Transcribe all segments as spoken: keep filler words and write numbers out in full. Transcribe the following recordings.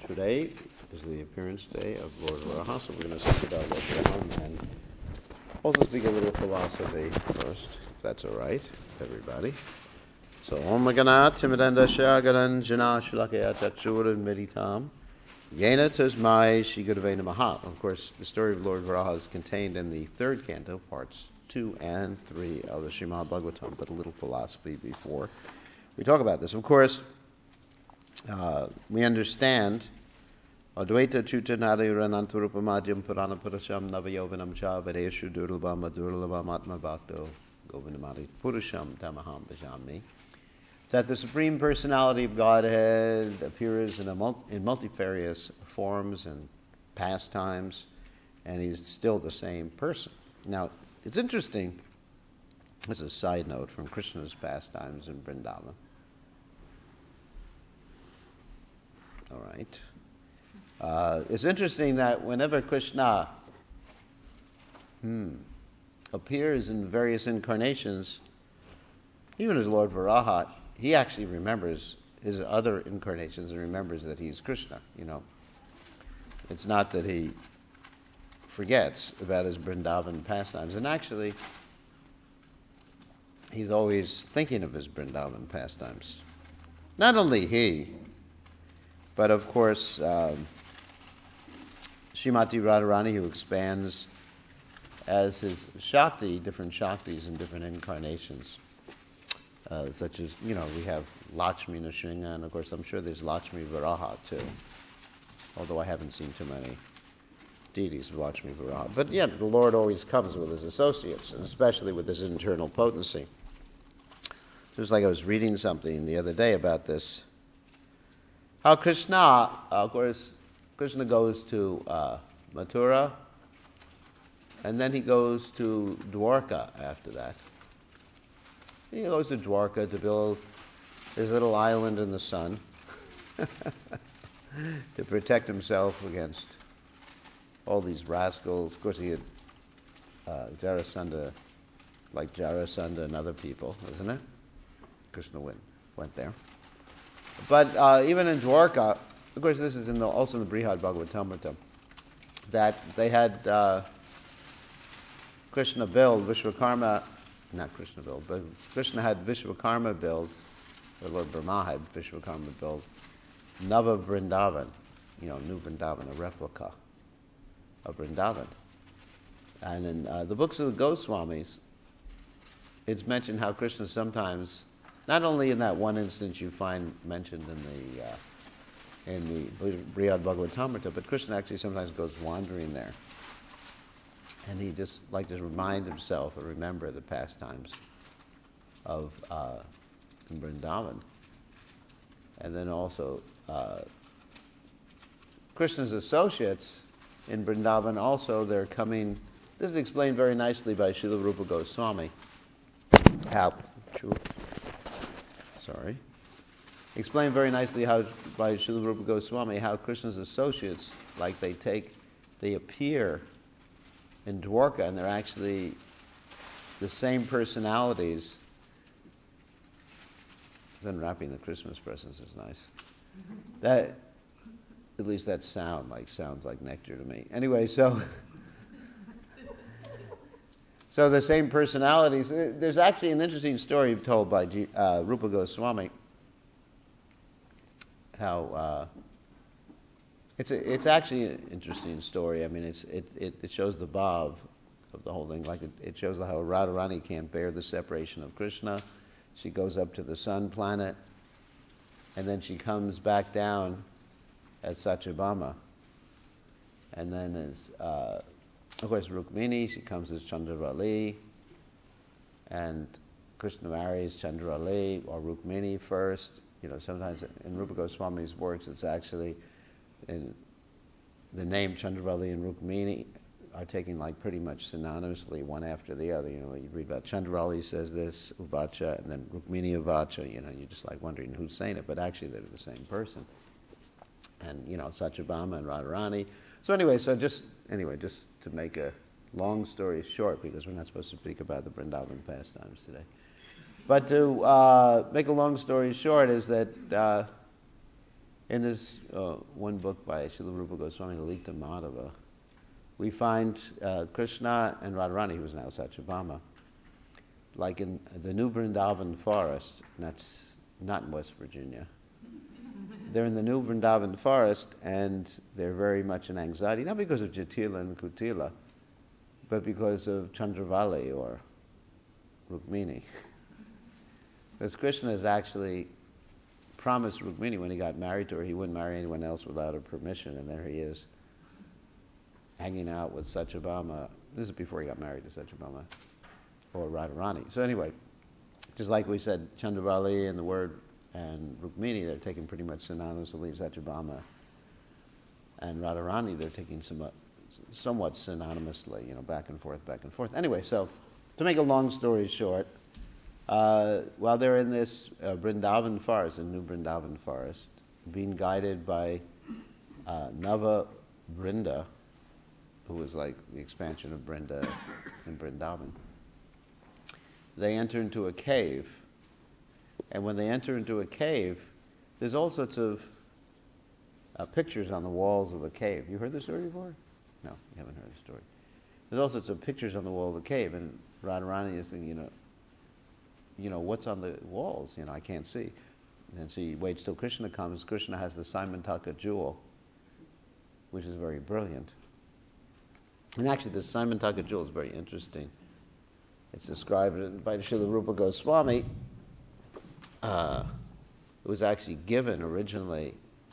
Today is the appearance day of Lord Varaha, so we're going to speak about Lord Varaha and also speak a little philosophy first, if that's all right, everybody. So, Om Ganat Timidanda Shagaran Jana Shulakaya Tachur Meditam Yena Tasmai Shigadavena Maha. Of course, the story of Lord Varaha is contained in the third canto, parts two and three of the Srimad Bhagavatam, but a little philosophy before we talk about this. Of course, uh, we understand Advaita Chutanadayura Nanturupamadhyam Purana Purusham Navayovanam Cha Vedeshu Durlabam Durlabam Atma Bhakto Govindamadi Purusham Tamaham Bhajami, that the Supreme Personality of Godhead appears in, a mul- in multifarious forms and pastimes, and he's still the same person. Now, it's interesting, as a side note from Krishna's pastimes in Vrindavan. All right. Uh, it's interesting that whenever Krishna hmm, appears in various incarnations, even as Lord Varaha, he actually remembers his other incarnations and remembers that he's Krishna, you know. It's not that he forgets about his Vrindavan pastimes. And actually, he's always thinking of his Vrindavan pastimes. Not only he, but of course, um, Srimati Radharani, who expands as his Shakti, different Shaktis in different incarnations. Uh, such as, you know, we have Lakshmi Nrsimha, and of course I'm sure there's Lakshmi Varaha too, although I haven't seen too many deities of Lakshmi Varaha. But yeah, the Lord always comes with his associates, and especially with his internal potency. Just like I was reading something the other day about this, how Krishna, uh, of course, Krishna goes to uh, Mathura, and then he goes to Dwarka after that. He goes to Dwarka to build his little island in the sun to protect himself against all these rascals. Of course, he had uh, Jarasandha, like Jarasandha and other people, isn't it? Krishna went, went there. But uh, even in Dwarka, of course, this is in the, also in the Brihad Bhagavatamrita, that they had uh, Krishna build, Vishwakarma, not Krishna build, but Krishna had Vishwakarma build, or Lord Brahma had Vishwakarma build, Nava Vrindavan, you know, New Vrindavan, a replica of Vrindavan. And in uh, the books of the Goswamis, it's mentioned how Krishna sometimes, not only in that one instance you find mentioned in the uh, in the Brihad Bhagavatamrita, but Krishna actually sometimes goes wandering there. And he just like to remind himself or remember the pastimes of uh, Vrindavan. And then also uh, Krishna's associates in Vrindavan also, they're coming, this is explained very nicely by Srila Rupa Goswami. How, sorry. Explained very nicely how by Srila Rupa Goswami how Krishna's associates, like they take, they appear in Dwarka, and they're actually the same personalities. Then wrapping the Christmas presents is nice. That, at least that sound like sounds like nectar to me. Anyway, so so the same personalities. There's actually an interesting story told by G, uh, Rupa Goswami. How uh, it's a, it's actually an interesting story. I mean, it's it it, it shows the bhav of the whole thing. Like it, it shows how Radharani can't bear the separation of Krishna. She goes up to the sun planet, and then she comes back down as Satyabhama. And then as uh, of course Rukmini, she comes as Chandravali, and Krishna marries Chandravali or Rukmini first. You know, sometimes in Rupa Goswami's works, it's actually in the name Chandravali and Rukmini are taken like pretty much synonymously, one after the other. You know, you read about Chandravali says this, Uvacha, and then Rukmini Uvacha. You know, you're just like wondering who's saying it, but actually they're the same person. And you know, Satyabhama and Radharani. So anyway, so just anyway, just to make a long story short, because we're not supposed to speak about the Vrindavan pastimes today. But to uh, make a long story short is that uh, In this uh, one book by Srila Rupa Goswami, Lalita Madhava, we find uh, Krishna and Radharani, who is now Satyabhama, like in the New Vrindavan forest, and that's not in West Virginia. They're in the New Vrindavan forest, and they're very much in anxiety, not because of Jatila and Kutila, but because of Chandravali or Rukmini. Because Krishna has actually promised Rukmini when he got married to her he wouldn't marry anyone else without her permission, and there he is, hanging out with Satyabhama. This is before he got married to Satyabhama, or Radharani. So anyway, just like we said, Chandravali and the word and Rukmini, they're taken pretty much synonymously. Satyabhama and Radharani, they're taking somewhat, somewhat synonymously, you know, back and forth, back and forth. Anyway, so to make a long story short, uh, while they're in this uh, Vrindavan forest, a new Vrindavan forest, being guided by uh, Nava Vrinda, who was like the expansion of Vrinda in Vrindavan, they enter into a cave. And when they enter into a cave, there's all sorts of uh, pictures on the walls of the cave. You heard the story before? No, you haven't heard the story. There's all sorts of pictures on the wall of the cave, and Radharani is thinking, you know, you know, what's on the walls? You know, I can't see. And she waits till Krishna comes. Krishna has the Simantaka jewel, which is very brilliant. And actually, the Simantaka jewel is very interesting. It's described by Srila Rupa Goswami. Uh, it was actually given originally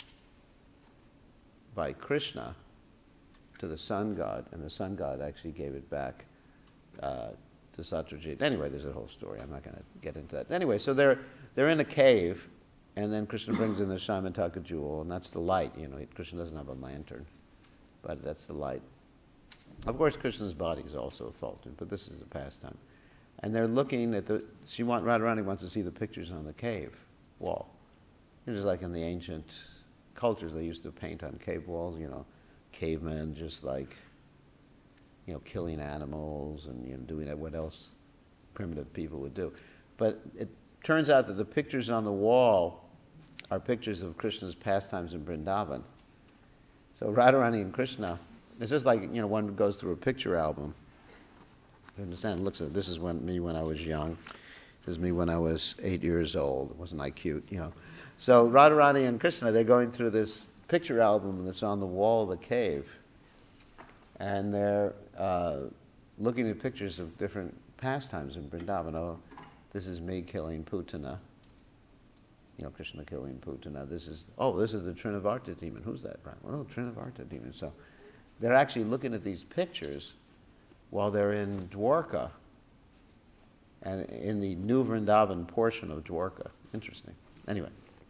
by Krishna to the sun god, and the sun god actually gave it back uh, to Satyajit. Anyway, there's a whole story. I'm not going to get into that. Anyway, so they're they're in a cave, and then Krishna brings in the Simantaka jewel, and that's the light. You know, Krishna doesn't have a lantern, but that's the light. Of course, Krishna's body is also effulgent, but this is a pastime. And they're looking at the, she want, Radharani wants to see the pictures on the cave wall. It was like in the ancient cultures, they used to paint on cave walls, you know, cavemen just like, you know, killing animals and, you know, doing what else primitive people would do. But it turns out that the pictures on the wall are pictures of Krishna's pastimes in Vrindavan. So Radharani and Krishna, it's just like, you know, one goes through a picture album. You understand? Looks at this is when me when I was young. This is me when I was eight years old. Wasn't I cute? You know. So Radharani and Krishna, they're going through this picture album that's on the wall of the cave, and they're uh, looking at pictures of different pastimes in Vrindavan. Oh, this is me killing Putana. You know, Krishna killing Putana. This is oh, this is the Trinavarta demon. Who's that? Oh, Trinavarta demon. So they're actually looking at these pictures while they're in Dwarka, and in the New Vrindavan portion of Dwarka. Interesting. Anyway.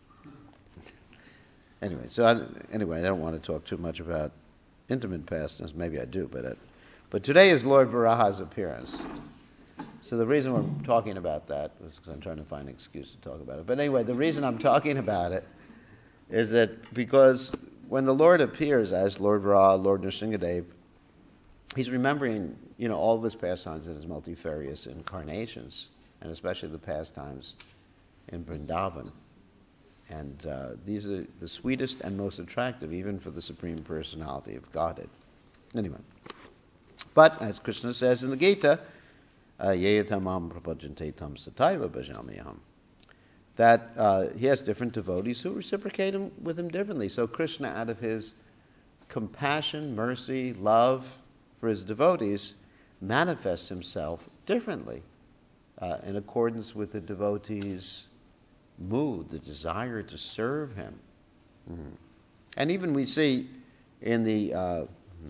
Anyway, so I, anyway, I don't want to talk too much about intimate pastimes. Maybe I do, but it, but today is Lord Varaha's appearance. So the reason we're talking about that is because I'm trying to find an excuse to talk about it. But anyway, the reason I'm talking about it is that because when the Lord appears as Lord Varaha, Lord Nrsingadev, he's remembering, you know, all of his pastimes in his multifarious incarnations, and especially the pastimes in Vrindavan. And uh, these are the sweetest and most attractive, even for the Supreme Personality of Godhead. Anyway. But, as Krishna says in the Gita, Yeyatamam prapajante tam sataiva bhajamyaham, that uh, he has different devotees who reciprocate him, with him differently. So Krishna, out of his compassion, mercy, love for his devotees, manifests himself differently uh, in accordance with the devotees' mood, the desire to serve him. Mm-hmm. And even we see in the uh,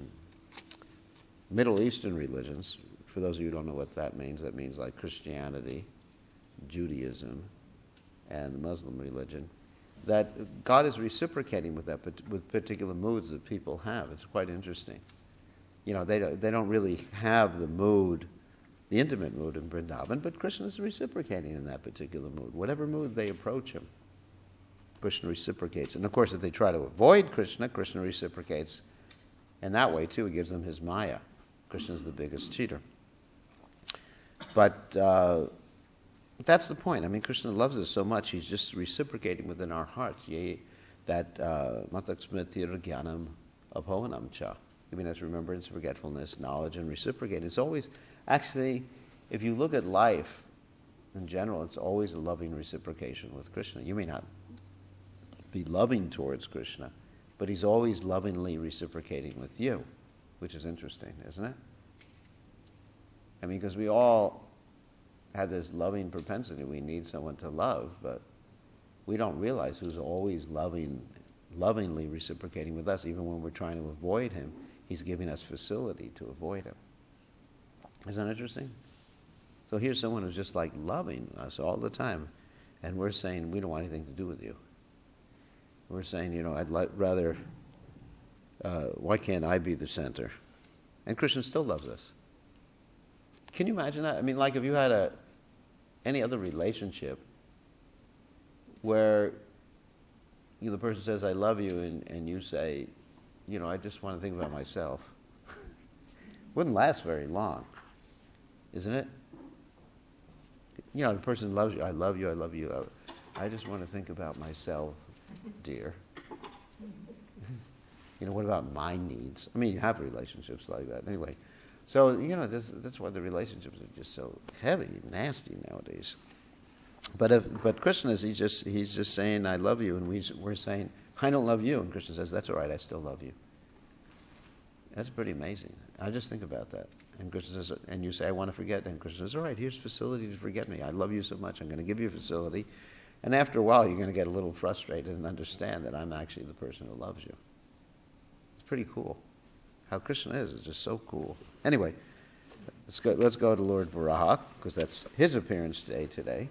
Middle Eastern religions, for those of you who don't know what that means, that means like Christianity, Judaism, and the Muslim religion, that God is reciprocating with that, with particular moods that people have. It's quite interesting. You know, they don't, they don't really have the mood, the intimate mood in Vrindavan, but Krishna is reciprocating in that particular mood. Whatever mood they approach him, Krishna reciprocates. And of course, if they try to avoid Krishna, Krishna reciprocates in that way too. He gives them his Maya. Krishna's the biggest cheater. But uh, that's the point. I mean, Krishna loves us so much, he's just reciprocating within our hearts. that matak smriti gyanam abhovanam cha. Giving us remembrance, forgetfulness, knowledge, and reciprocating. It's always, actually, if you look at life in general, it's always a loving reciprocation with Krishna. You may not be loving towards Krishna, but he's always lovingly reciprocating with you, which is interesting, isn't it? I mean, because we all have this loving propensity. We need someone to love, but we don't realize who's always loving, lovingly reciprocating with us, even when we're trying to avoid him. He's giving us facility to avoid him. Isn't that interesting? So here's someone who's just like loving us all the time, and we're saying we don't want anything to do with you. We're saying, you know, I'd li- rather, uh, why can't I be the center? And Krishna still loves us. Can you imagine that? I mean, like if you had a any other relationship where you know, the person says, I love you, and, and you say, you know, I just want to think about myself. Wouldn't last very long, isn't it? You know, the person loves you, I love you, I love you. I just want to think about myself, dear. You know, what about my needs? I mean, you have relationships like that. Anyway, so, you know, this, that's why the relationships are just so heavy and nasty nowadays. But if, but Krishna is, he's just, he's just saying, I love you, and we, we're saying, I don't love you. And Krishna says, that's all right, I still love you. That's pretty amazing. I just think about that. And Krishna says, and you say, I want to forget. And Krishna says, all right, here's facility to forget me. I love you so much, I'm going to give you a facility. And after a while, you're going to get a little frustrated and understand that I'm actually the person who loves you. It's pretty cool. How Krishna is is just so cool. Anyway, let's go, let's go to Lord Varaha, because that's his appearance day today.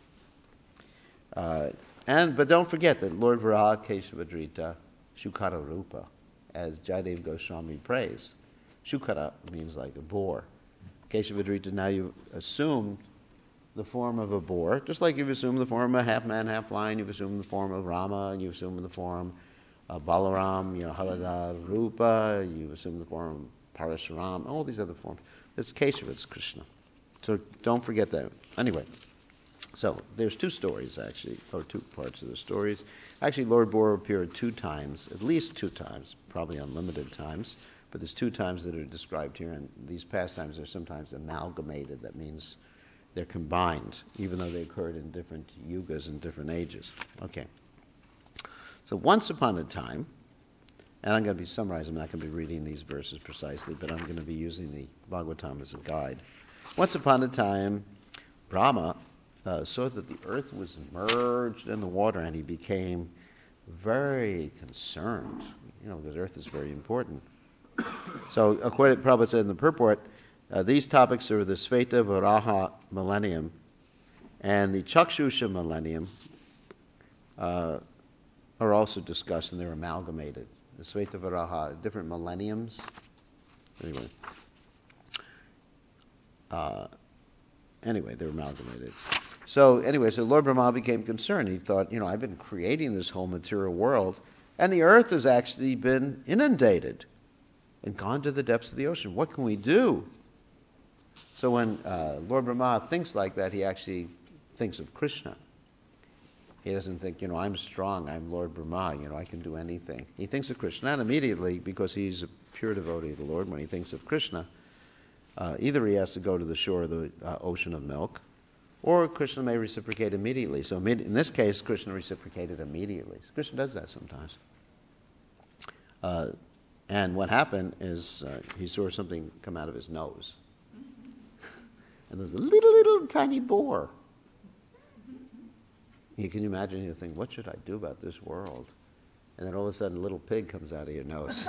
Uh, and But don't forget that Lord Varaha, Keshavadrita, Shukara Rupa, as Jayadev Goswami prays. Shukara means like a boar. Keshavadrita, now you've assumed the form of a boar, just like you've assumed the form of a half man, half lion, you've assumed the form of Rama, and you've assumed the form of Balaram, you know, Halada Rupa, you've assumed the form of Parashuram, all these other forms. It's Keshava, it's Krishna. So don't forget that. Anyway, so there's two stories, actually, or two parts of the stories. Actually, Lord Boar appeared two times, at least two times, probably unlimited times, but there's two times that are described here, and these pastimes are sometimes amalgamated. That means they're combined, even though they occurred in different yugas and different ages. Okay. So once upon a time, and I'm going to be summarizing, I'm not going to be reading these verses precisely, but I'm going to be using the Bhagavatam as a guide. Once upon a time, Brahma uh, saw that the earth was merged in the water, and he became very concerned, you know, because earth is very important. So, according to Prabhupada said in the purport, uh, these topics are the Sveta Varaha millennium and the Chakshusha millennium uh, are also discussed, and they're amalgamated. The Sveta Varaha, different millenniums. Anyway, uh, anyway, they're amalgamated. So anyway, so Lord Brahma became concerned. He thought, you know, I've been creating this whole material world, and the earth has actually been inundated and gone to the depths of the ocean. What can we do? So when uh, Lord Brahma thinks like that, he actually thinks of Krishna. He doesn't think, you know, I'm strong, I'm Lord Brahma, you know, I can do anything. He thinks of Krishna, and immediately, because he's a pure devotee of the Lord, when he thinks of Krishna, uh, either he has to go to the shore of the uh, ocean of milk, or Krishna may reciprocate immediately. So in this case, Krishna reciprocated immediately. So Krishna does that sometimes. Uh, and what happened is uh, he saw something come out of his nose. And there's a little, little tiny boar. You can imagine, you think, what should I do about this world? And then all of a sudden, a little pig comes out of your nose.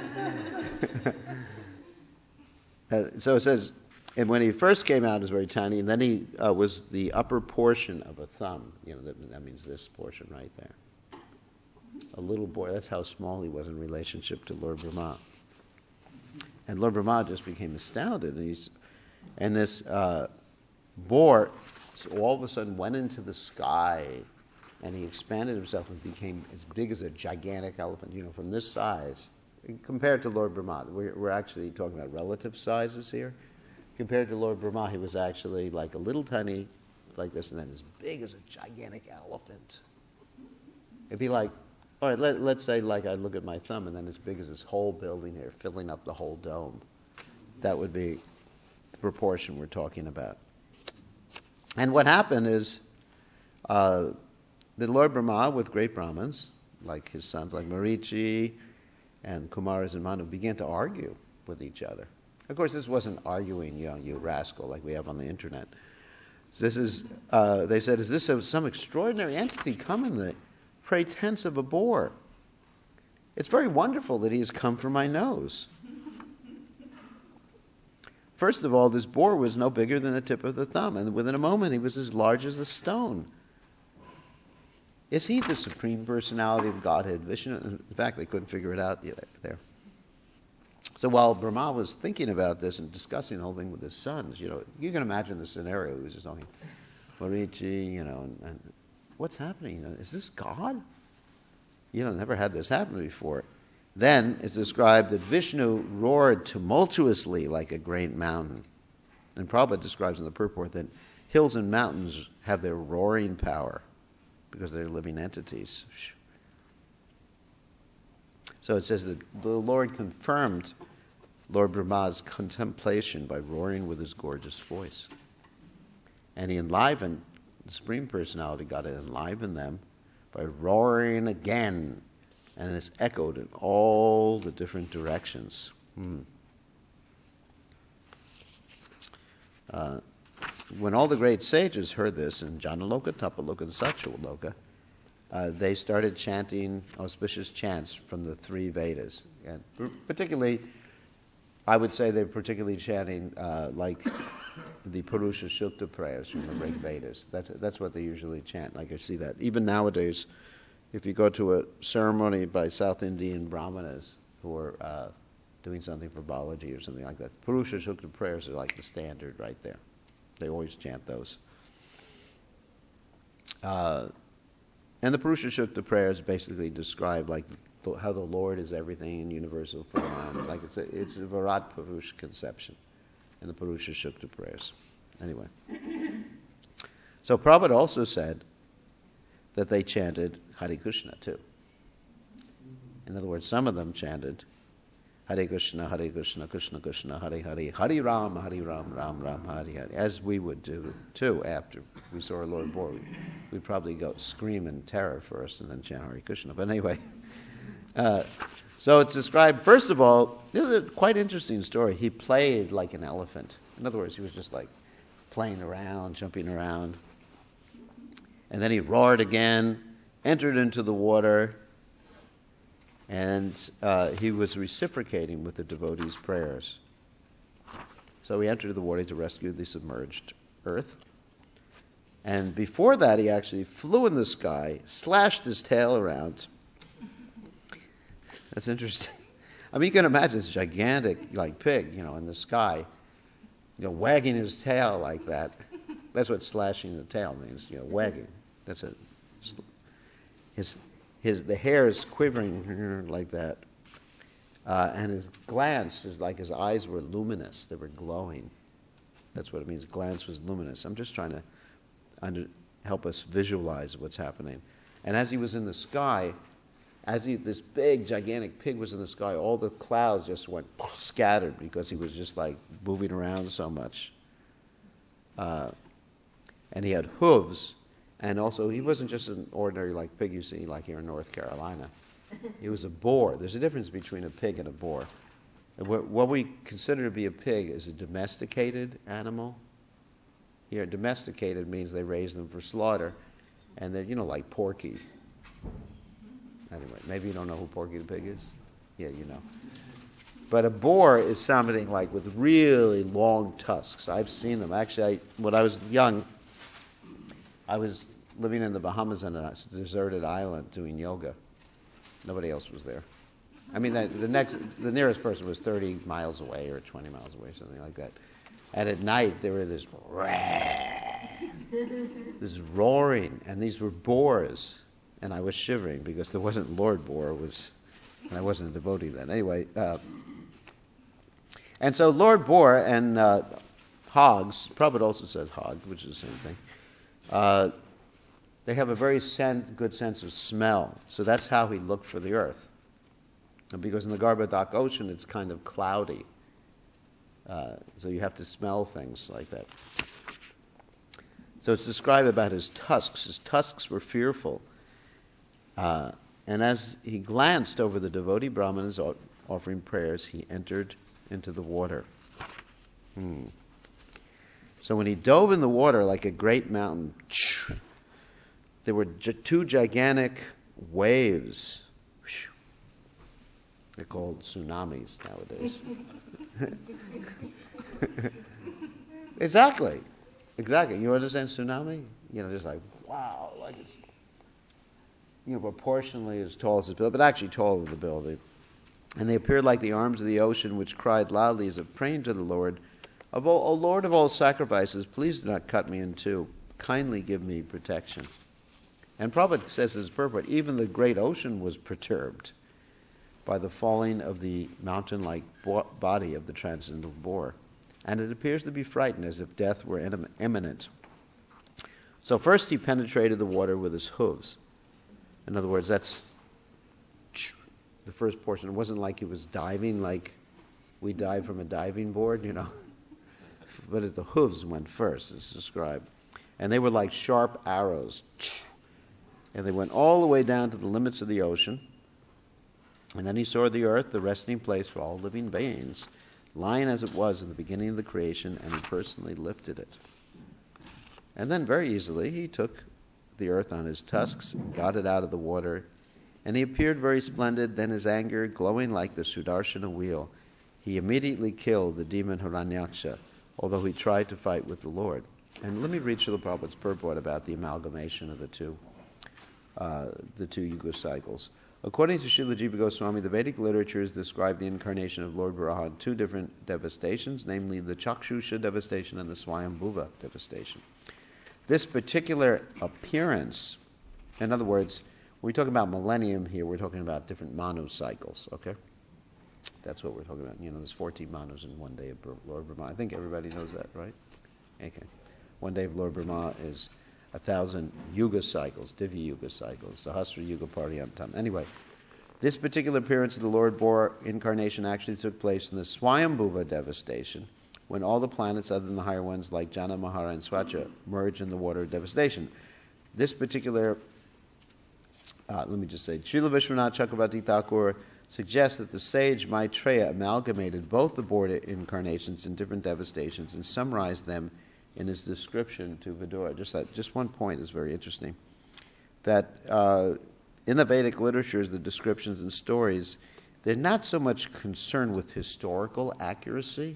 uh, so it says, and when he first came out, it was very tiny, and then he uh, was the upper portion of a thumb. You know, that, that means this portion right there. A little boy, that's how small he was in relationship to Lord Brahma. And Lord Brahma just became astounded, and he's, and this uh, boar all of a sudden went into the sky, and he expanded himself and became as big as a gigantic elephant, you know, from this size. Compared to Lord Brahma, we're, we're actually talking about relative sizes here. Compared to Lord Brahma, he was actually like a little tiny, like this, and then as big as a gigantic elephant. It'd be like all right, let, let's say like I look at my thumb and then as big as this whole building here, filling up the whole dome. That would be the proportion we're talking about. And what happened is uh, the Lord Brahma with great Brahmins, like his sons, like Marichi and Kumaras and Manu, began to argue with each other. Of course, this wasn't arguing, you know, you rascal, like we have on the internet. This is, uh, they said, is this a, some extraordinary entity come in the pretense of a boar? It's very wonderful that he has come for my nose. First of all, this boar was no bigger than the tip of the thumb, and within a moment he was as large as a stone. Is he the Supreme Personality of Godhead, Vishnu? In fact, they couldn't figure it out yet there. So while Brahma was thinking about this and discussing the whole thing with his sons, you know, you can imagine the scenario. He was just talking, Marichi, you know, and, and what's happening? Is this God? You know, never had this happen before. Then it's described that Vishnu roared tumultuously like a great mountain. And Prabhupada describes in the purport that hills and mountains have their roaring power because they're living entities. So it says that the Lord confirmed Lord Brahma's contemplation by roaring with his gorgeous voice. And he enlivened, the Supreme Personality God had enlivened them by roaring again. And it's echoed in all the different directions. Hmm. Uh, when all the great sages heard this in Janaloka, Tapaloka, and Satyaloka, uh, they started chanting auspicious chants from the three Vedas. And particularly, I would say they're particularly chanting uh, like the Purusha Sukta prayers from the great Vedas. That's, that's what they usually chant. Like I see that. Even nowadays, if you go to a ceremony by South Indian Brahmanas who are uh, doing something for Balaji or something like that, Purusha Sukta prayers are like the standard right there. They always chant those. Uh, and the Purusha Sukta prayers basically describe like the, how the Lord is everything in universal form. Like it's a, it's a Virat Purush conception in the Purusha Sukta prayers. Anyway. So Prabhupada also said that they chanted Hare Krishna too. In other words, some of them chanted Hare Krishna, Hare Krishna, Krishna Krishna, Hare Hare, Hare Ram, Hare Ram, Ram Ram, Hare Hare, as we would do too after we saw our Lord born. We'd, we'd probably go scream in terror first and then chant Hare Krishna. But anyway, uh, so it's described, first of all, this is a quite interesting story. He played like an elephant. In other words, he was just like playing around, jumping around. And then he roared again, entered into the water, and uh, he was reciprocating with the devotees' prayers. So he entered the water to rescue the submerged earth. And before that, he actually flew in the sky, slashed his tail around. That's interesting. I mean, you can imagine this gigantic, like, pig, you know, in the sky, you know, wagging his tail like that. That's what slashing the tail means, you know, wagging. That's it. His, his, the hair is quivering like that. Uh, and his glance is like his eyes were luminous. They were glowing. That's what it means. Glance was luminous. I'm just trying to under, help us visualize what's happening. And as he was in the sky, as he, this big, gigantic pig was in the sky, all the clouds just went scattered because he was just like moving around so much. Uh, and he had hooves. And also, he wasn't just an ordinary like pig you see like here in North Carolina. He was a boar. There's a difference between a pig and a boar. And what, what we consider to be a pig is a domesticated animal. Here, domesticated means they raise them for slaughter. And they're, you know, like Porky. Anyway, maybe you don't know who Porky the Pig is? Yeah, you know. But a boar is something like with really long tusks. I've seen them. Actually, I, when I was young, I was living in the Bahamas on a deserted island doing yoga. Nobody else was there. I mean, the, the next, the nearest person was thirty miles away or twenty miles away, something like that. And at night, there were this, this roaring, and these were boars. And I was shivering because there wasn't Lord Boar, was, and I wasn't a devotee then. Anyway, uh, and so Lord Boar and uh, hogs, Prabhupada also says hog, which is the same thing. Uh, they have a very sen- good sense of smell. So that's how he looked for the earth. And because in the Garbhodak Ocean, it's kind of cloudy. Uh, so you have to smell things like that. So it's described about his tusks. His tusks were fearful. Uh, and as he glanced over the devotee Brahmanas offering prayers, he entered into the water. Hmm. So when he dove in the water like a great mountain, there were j- two gigantic waves. They're called tsunamis nowadays. Exactly. Exactly. You understand tsunami? You know, just like, wow, like it's, you know, proportionally as tall as the building, but actually taller than the building. And they appeared like the arms of the ocean, which cried loudly as if praying to the Lord, of all, O Lord of all sacrifices, please do not cut me in two. Kindly give me protection. And Prabhupada says in his purport, even the great ocean was perturbed by the falling of the mountain-like bo- body of the transcendental boar. And it appears to be frightened as if death were im- imminent. So first he penetrated the water with his hooves. In other words, that's the first portion. It wasn't like he was diving like we dive from a diving board, you know. But the hooves went first, it's described. And they were like sharp arrows. And they went all the way down to the limits of the ocean. And then he saw the earth, the resting place for all living beings, lying as it was in the beginning of the creation, and he personally lifted it. And then very easily he took the earth on his tusks and got it out of the water. And he appeared very splendid. Then his anger, glowing like the Sudarshana wheel, he immediately killed the demon Hiranyaksha, although he tried to fight with the Lord. And let me read Srila Prabhupada's purport about the amalgamation of the two, uh, the two yuga cycles. According to Srila Jiva Goswami, the Vedic literatures describe the incarnation of Lord Varaha in two different devastations, namely the Chakshusha devastation and the Swayambhuva devastation. This particular appearance, in other words, when we talk about millennium here, we're talking about different Manu cycles, okay? That's what we're talking about. You know, there's fourteen Manus in one day of Lord Brahma. I think everybody knows that, right? Okay. One day of Lord Brahma is a thousand Yuga cycles, Divya Yuga cycles, Sahasra Yuga Pariyantam. Anyway, this particular appearance of the Lord Boar incarnation actually took place in the Swayambhuva devastation, when all the planets other than the higher ones like Jana, Mahara, and Swacha merge in the water of devastation. This particular, uh, let me just say, Srila Vishwanath Chakravarti Thakur suggests that the sage Maitreya amalgamated both the Boar incarnations in different devastations and summarized them in his description to Vidura. Just that, just one point is very interesting. That uh, in the Vedic literatures, the descriptions and stories, they're not so much concerned with historical accuracy.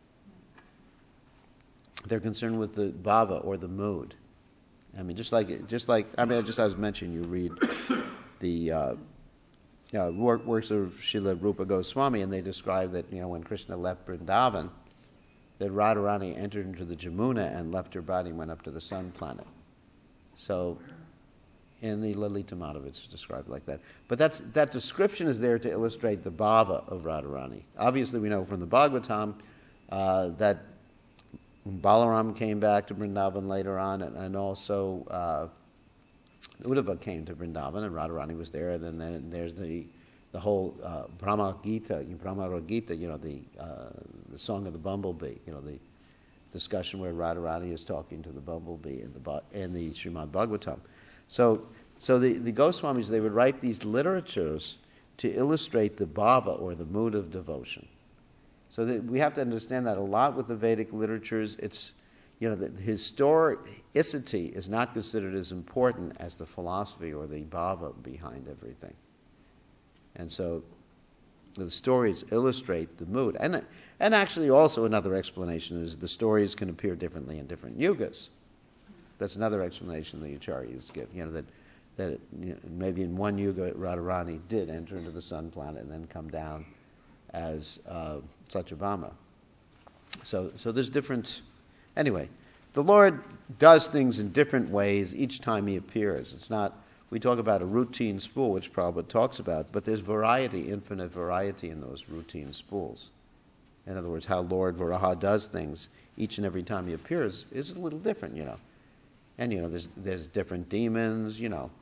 They're concerned with the bhava or the mood. I mean, just like, just like I mean, just as mentioned, you read the uh, uh, works of Srila Rupa Goswami, and they describe that, you know, when Krishna left Vrindavan, that Radharani entered into the Jamuna and left her body and went up to the sun planet. So, in the Lalita Madhava, it's described like that. But that's, that description is there to illustrate the bhava of Radharani. Obviously, we know from the Bhagavatam uh, that Balaram came back to Vrindavan later on, and, and also uh, Uddhava came to Vrindavan, and Radharani was there. And then, then there's the the whole uh, Brahma Gita, Brahma Gita, you know, the uh, the song of the bumblebee, you know, the discussion where Radharani is talking to the bumblebee in the in the Srimad Bhagavatam. So, so the, the Goswamis, they would write these literatures to illustrate the bhava or the mood of devotion. So that we have to understand that a lot with the Vedic literatures. It's, you know, the historicity is not considered as important as the philosophy or the bhava behind everything. And so the stories illustrate the mood. And and actually also another explanation is the stories can appear differently in different yugas. That's another explanation the Acharyas give. You know, that, that you know, maybe in one yuga Radharani did enter into the sun planet and then come down as uh, Satyabhama. So, so there's different... Anyway, the Lord does things in different ways each time he appears. It's not... We talk about a routine spool, which Prabhupada talks about, but there's variety, infinite variety in those routine spools. In other words, how Lord Varaha does things each and every time he appears is a little different, you know. And, you know, there's there's different demons, you know.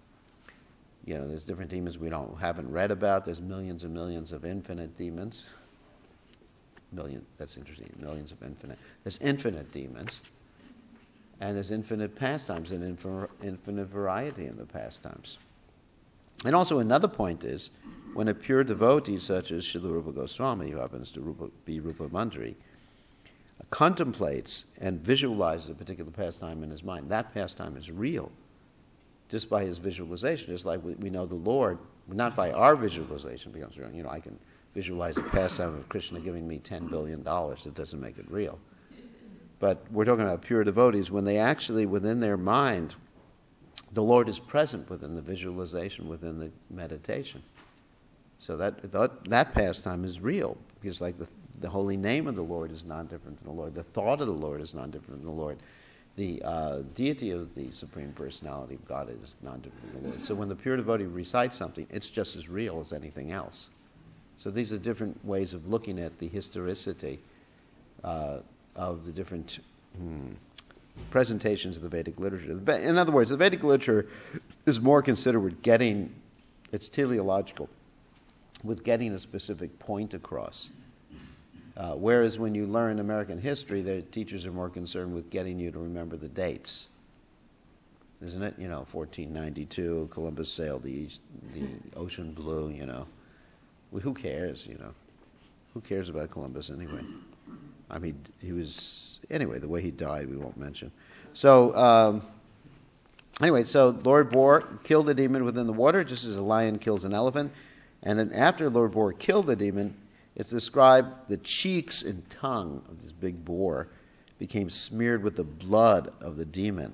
You know, there's different demons we don't haven't read about. There's millions and millions of infinite demons. Million, that's interesting, millions of infinite. There's infinite demons. And there's infinite pastimes and infin- infinite variety in the pastimes. And also another point is, when a pure devotee such as Srila Rupa Goswami, who happens to Rupa, be Rupa Mandari, contemplates and visualizes a particular pastime in his mind, that pastime is real just by his visualization. Just like we, we know the Lord, not by our visualization becomes real. You know, I can visualize a pastime of Krishna giving me ten billion dollars. It doesn't make it real. But we're talking about pure devotees when they actually, within their mind, the Lord is present within the visualization, within the meditation. So that that, that pastime is real, because like the the holy name of the Lord is non-different from the Lord. The thought of the Lord is non-different from the Lord. The uh, deity of the Supreme Personality of God is non-different from the Lord. So when the pure devotee recites something, it's just as real as anything else. So these are different ways of looking at the historicity uh, of the different hmm, presentations of the Vedic literature. In other words, the Vedic literature is more concerned with getting, it's teleological, with getting a specific point across. Uh, whereas when you learn American history, the teachers are more concerned with getting you to remember the dates. Isn't it? You know, fourteen ninety-two, Columbus sailed the, east, the ocean blue, you know. Well, who cares, you know? Who cares about Columbus anyway? I mean, he was, anyway, the way he died we won't mention. So, um, anyway, so Lord Boar killed the demon within the water, just as a lion kills an elephant. And then after Lord Boar killed the demon, it's described the cheeks and tongue of this big boar became smeared with the blood of the demon.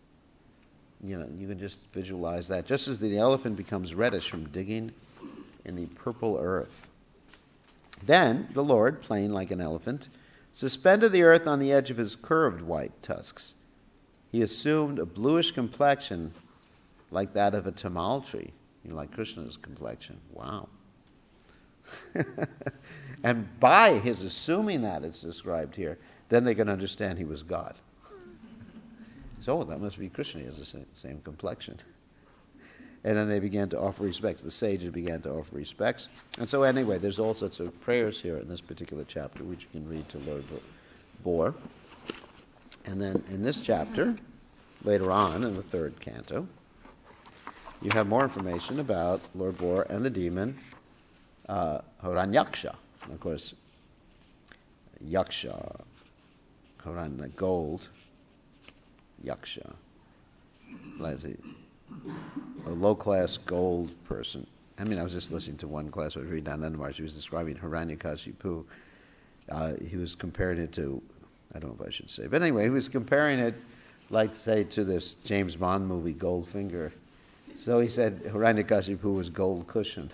You know, you can just visualize that. Just as the elephant becomes reddish from digging in the purple earth. Then the Lord, playing like an elephant, suspended the earth on the edge of his curved white tusks. He assumed a bluish complexion like that of a tamal tree, you know, like Krishna's complexion. Wow. And by his assuming that, it's described here, then they can understand he was God. So that must be Krishna. He has the same, same complexion. And then they began to offer respects. The sages began to offer respects. And so anyway, there's all sorts of prayers here in this particular chapter, which you can read to Lord Boar. And then in this chapter, later on in the third canto, you have more information about Lord Boar and the demon uh, Hiranyaksha. And of course, Yaksha, Haran, the gold, Yaksha, a low-class gold person. I mean, I was just listening to one class, I was reading Anandamar, she was describing Hiranyakashipu. Uh, he was comparing it to, I don't know if I should say, but anyway, he was comparing it, like, say, to this James Bond movie, Goldfinger. So he said Hiranyakashipu was gold cushion.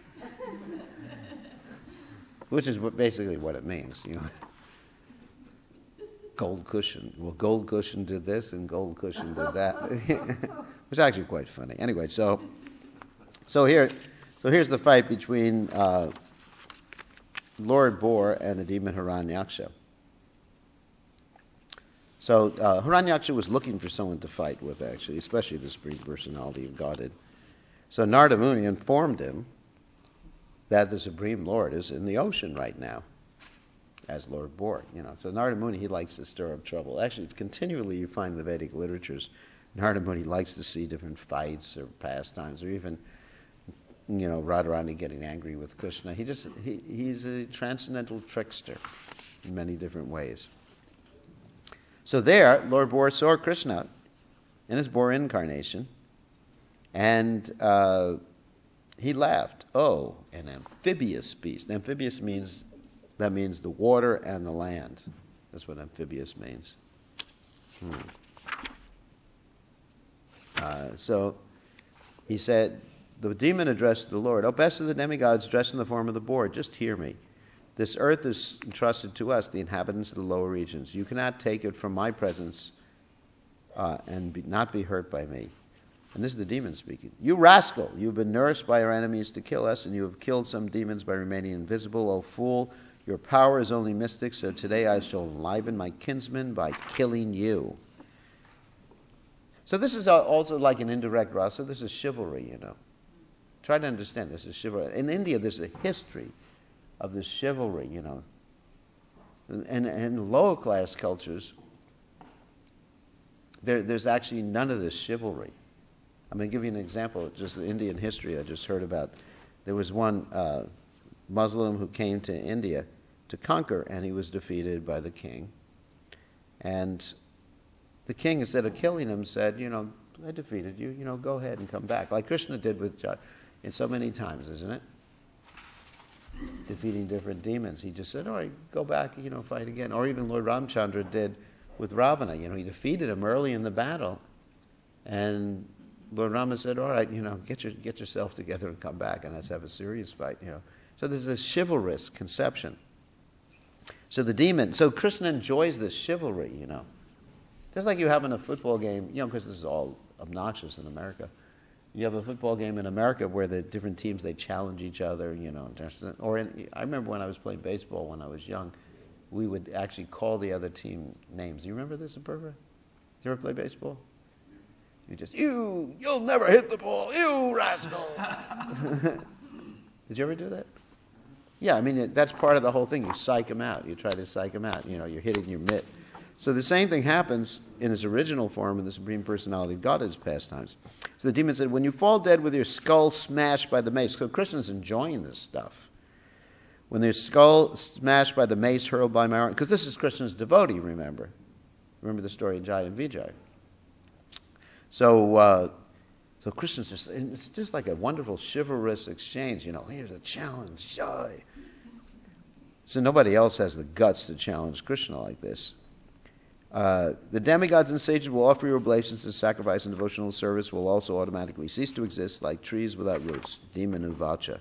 Which is what, basically what it means, you know. Gold cushion. Well, gold cushion did this and gold cushion did that. It was actually quite funny. Anyway, so so here, so here's the fight between uh, Lord Boar and the demon Hiranyaksha. So uh, Hiranyaksha was looking for someone to fight with, actually, especially the Supreme Personality of Godhead. So Narada Muni informed him that the Supreme Lord is in the ocean right now as Lord Boar. You know, so Narada Muni, he likes to stir up trouble. Actually, it's continually you find in the Vedic literatures, Narada Muni likes to see different fights or pastimes, or even, you know, Radharani getting angry with Krishna. He just he, he's a transcendental trickster in many different ways. So there, Lord Boar saw Krishna in his boar incarnation, and uh, he laughed. Oh, an amphibious beast. Amphibious means, that means the water and the land. That's what amphibious means. Hmm. Uh, so he said, the demon addressed the Lord, "O best of the demigods dressed in the form of the boar, just hear me. This earth is entrusted to us, the inhabitants of the lower regions. You cannot take it from my presence uh, and be, not be hurt by me." And this is the demon speaking. "You rascal, you have been nourished by our enemies to kill us, and you have killed some demons by remaining invisible. O fool, your power is only mystic, so today I shall enliven my kinsmen by killing you." So this is also like an indirect rasa. This is chivalry, you know. Try to understand this is chivalry. In India, there's a history of this chivalry, you know. And in lower class cultures, there, there's actually none of this chivalry. I'm going to give you an example, just Indian history I just heard about. There was one uh, Muslim who came to India to conquer, and he was defeated by the king. And the king, instead of killing him, said, you know, I defeated you, you know, go ahead and come back. Like Krishna did with John, in so many times, isn't it? Defeating different demons. He just said, all right, go back, you know, fight again. Or even Lord Ramchandra did with Ravana. You know, he defeated him early in the battle. And Lord Rama said, all right, you know, get your get yourself together and come back, and let's have a serious fight, you know. So there's this chivalrous conception. So the demon, so Krishna enjoys this chivalry, you know. Just like you have in a football game, you know, because this is all obnoxious in America. You have a football game in America where the different teams, they challenge each other, you know. Or in, I remember when I was playing baseball when I was young, we would actually call the other team names. Do you remember this, Apurva? Did you ever play baseball? You just, you, you'll never hit the ball, you rascal. Did you ever do that? Yeah, I mean, it, that's part of the whole thing. You psych them out. You try to psych them out. You know, you're hitting your mitt. So the same thing happens in his original form in the Supreme Personality of Godhead's pastimes. So the demon said, when you fall dead with your skull smashed by the mace, so Krishna's enjoying this stuff. When their skull smashed by the mace hurled by my arm, because this is Krishna's devotee, remember. Remember the story of Jai and Vijay. So, uh, so Krishna's just, it's just like a wonderful chivalrous exchange. You know, here's a challenge, Jai. So nobody else has the guts to challenge Krishna like this. Uh, the demigods and sages will offer you oblations and sacrifice, and devotional service will also automatically cease to exist like trees without roots. Demon Uvacha.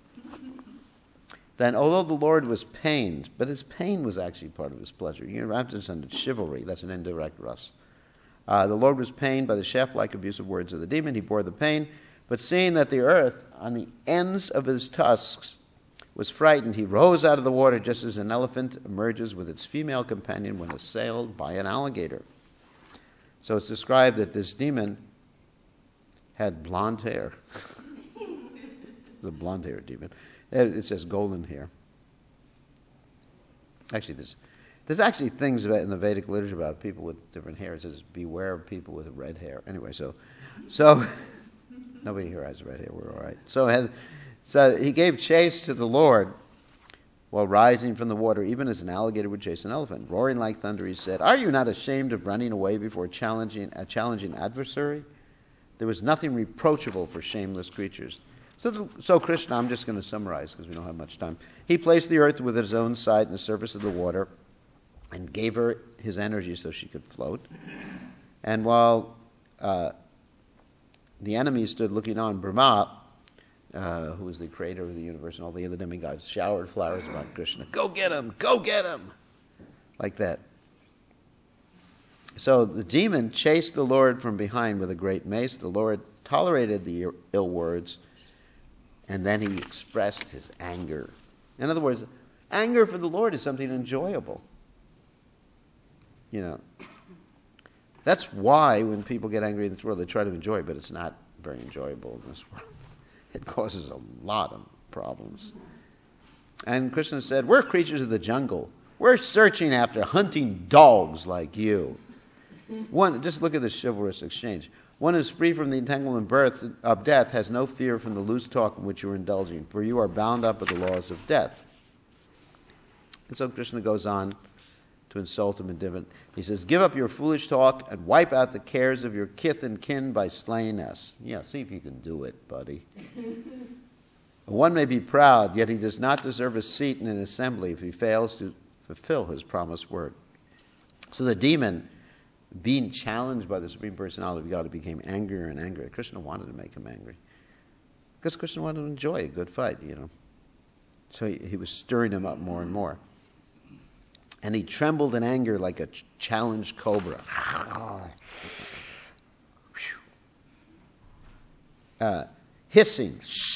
Then, although the Lord was pained, but his pain was actually part of his pleasure. You know, Ramchandra said chivalry, that's an indirect ras. Uh, the Lord was pained by the shaft-like abusive words of the demon. He bore the pain, but seeing that the earth on the ends of his tusks was frightened, he rose out of the water just as an elephant emerges with its female companion when assailed by an alligator. So it's described that this demon had blonde hair. The blonde-haired demon. It says golden hair. Actually, there's, there's actually things about, in the Vedic literature about people with different hair. It says, beware of people with red hair. Anyway, so, so nobody here has red hair. We're all right. So, had, so he gave chase to the Lord while rising from the water, even as an alligator would chase an elephant. Roaring like thunder, he said, are you not ashamed of running away before challenging a challenging adversary? There was nothing reproachable for shameless creatures. So, so Krishna, I'm just going to summarize because we don't have much time. He placed the earth with his own side in the surface of the water and gave her his energy so she could float. And while uh, the enemy stood looking on, Brahma, uh, who was the creator of the universe and all the other demigods, showered flowers about Krishna. Go get him! Go get him! Like that. So the demon chased the Lord from behind with a great mace. The Lord tolerated the ill words, and then he expressed his anger. In other words, anger for the Lord is something enjoyable. You know, that's why when people get angry in this world, they try to enjoy it, but it's not very enjoyable in this world. It causes a lot of problems. And Krishna said, we're creatures of the jungle. We're searching after hunting dogs like you. One, just look at this chivalrous exchange. One who is free from the entanglement birth of death has no fear from the loose talk in which you are indulging, for you are bound up with the laws of death. And so Krishna goes on to insult him in different. He says, give up your foolish talk and wipe out the cares of your kith and kin by slaying us. Yeah, see if you can do it, buddy. One may be proud, yet he does not deserve a seat in an assembly if he fails to fulfill his promised word. So the demon, being challenged by the Supreme Personality of God, became angrier and angrier. Krishna wanted to make him angry. Because Krishna wanted to enjoy a good fight, you know. So he, he was stirring him up more and more. And he trembled in anger like a ch- challenged cobra. Uh, hissing.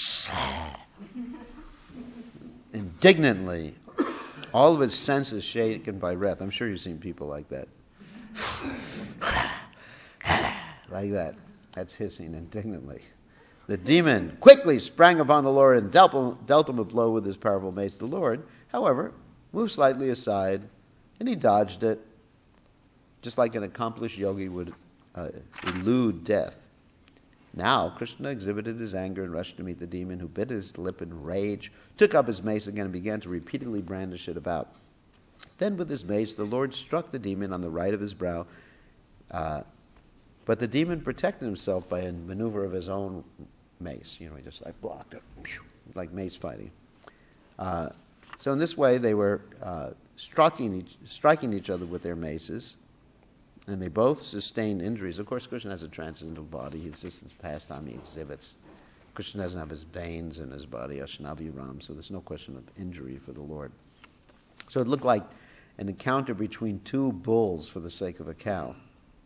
Indignantly. All of his senses shaken by wrath. I'm sure you've seen people like that. like that. That's hissing indignantly. The demon quickly sprang upon the Lord and dealt him, dealt him a blow with his powerful mace. The Lord, however, moved slightly aside, and he dodged it, just like an accomplished yogi would uh, elude death. Now, Krishna exhibited his anger and rushed to meet the demon, who bit his lip in rage, took up his mace again, and began to repeatedly brandish it about. Then, with his mace, the Lord struck the demon on the right of his brow, uh, but the demon protected himself by a maneuver of his own mace. You know, he just like blocked it, like mace fighting. Uh, so in this way, they were uh, striking each, striking each other with their maces, and they both sustained injuries. Of course, Krishna has a transcendental body. He's just this pastime he exhibits. Krishna doesn't have his veins in his body, Ashnavi Ram, so there's no question of injury for the Lord. So it looked like an encounter between two bulls for the sake of a cow.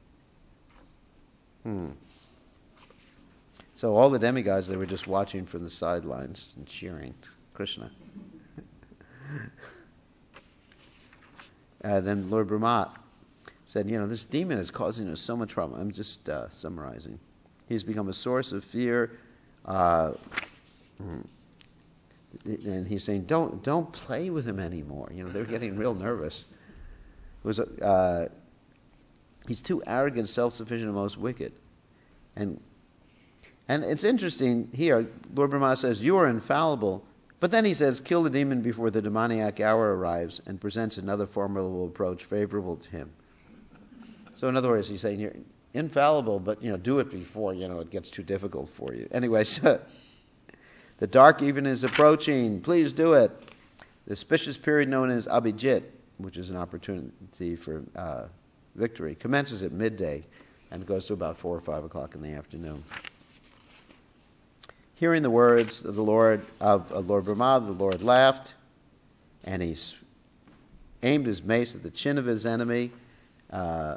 Hmm. So all the demigods, they were just watching from the sidelines and cheering Krishna. uh, then Lord Brahma said, you know, this demon is causing us so much problem. I'm just uh, summarizing. He's become a source of fear. Uh, and he's saying, don't don't play with him anymore. You know, they're getting real nervous. It was uh, he's too arrogant, self-sufficient, and most wicked. And and it's interesting here, Lord Brahma says, you are infallible. But then he says, kill the demon before the demoniac hour arrives, and presents another formidable approach favorable to him. So in other words, he's saying you're infallible, but you know, do it before you know it gets too difficult for you. Anyway, so the dark even is approaching. Please do it. The auspicious period known as Abhijit, which is an opportunity for uh, victory, commences at midday and goes to about four or five o'clock in the afternoon. Hearing the words of the Lord of, of Lord Brahma, the Lord laughed, and he aimed his mace at the chin of his enemy. Uh,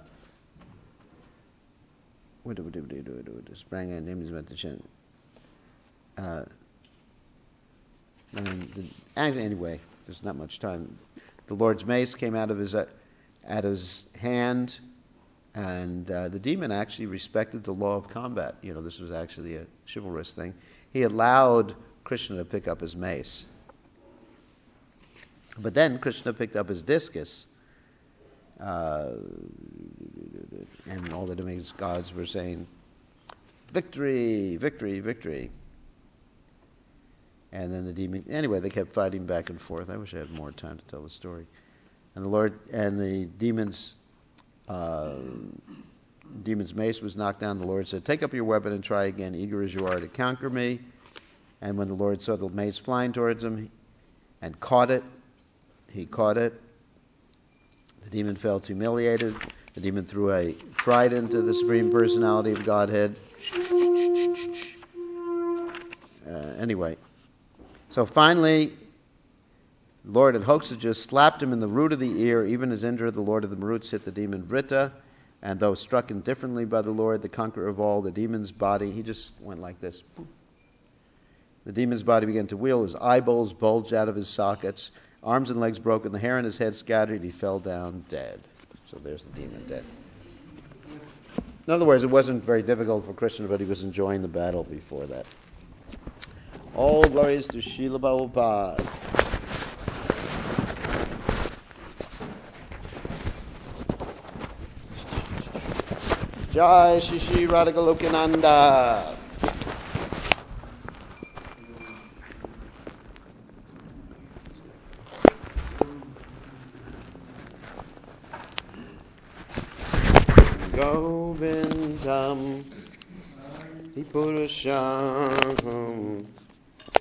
What do we do? Do do do? Sprang and aimed his mace at the chin. Uh, and the, anyway, there's not much time. The Lord's mace came out of his uh, out of his hand, and uh, the demon actually respected the law of combat. You know, this was actually a chivalrous thing. He allowed Krishna to pick up his mace, but then Krishna picked up his discus. Uh, and all the demigod gods were saying, victory, victory, victory. And then the demon, anyway, they kept fighting back and forth. I wish I had more time to tell the story. And the Lord, and the demon's, uh, demon's mace was knocked down. The Lord said, take up your weapon and try again, eager as you are to conquer me. And when the Lord saw the mace flying towards him and caught it, he caught it. The demon felt humiliated. The demon threw a trident to the Supreme Personality of Godhead. Uh, anyway, so finally, the Lord at Hoxaja slapped him in the root of the ear. Even as Indra, the Lord of the Maruts, hit the demon Vritta. And though struck indifferently by the Lord, the conqueror of all, the demon's body, he just went like this. The demon's body began to wheel. His eyeballs bulged out of his sockets. Arms and legs broken, the hair on his head scattered, he fell down dead. So there's the demon dead. In other words, it wasn't very difficult for Krishna, but he was enjoying the battle before that. All glories to Srila Prabhupada. Jai Shri Shri Radhagolokananda. Govindam Purusham